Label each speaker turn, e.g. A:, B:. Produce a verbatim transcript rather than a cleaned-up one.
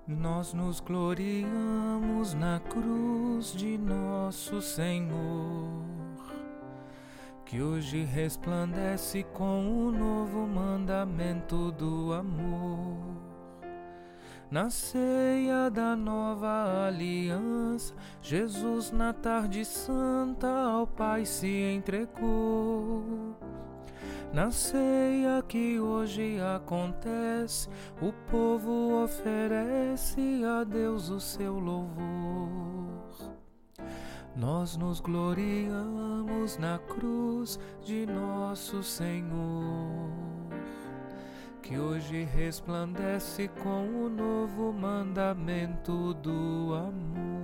A: Nós nos gloriamos na cruz de nosso Senhor, que hoje resplandece com o novo mandamento do amor. Na ceia da nova aliança, Jesus na tarde santa ao Pai se entregou. Na ceia que hoje acontece, o povo oferece a Deus o seu louvor. Nós nos gloriamos na cruz de nosso Senhor, que hoje resplandece com o novo mandamento do amor.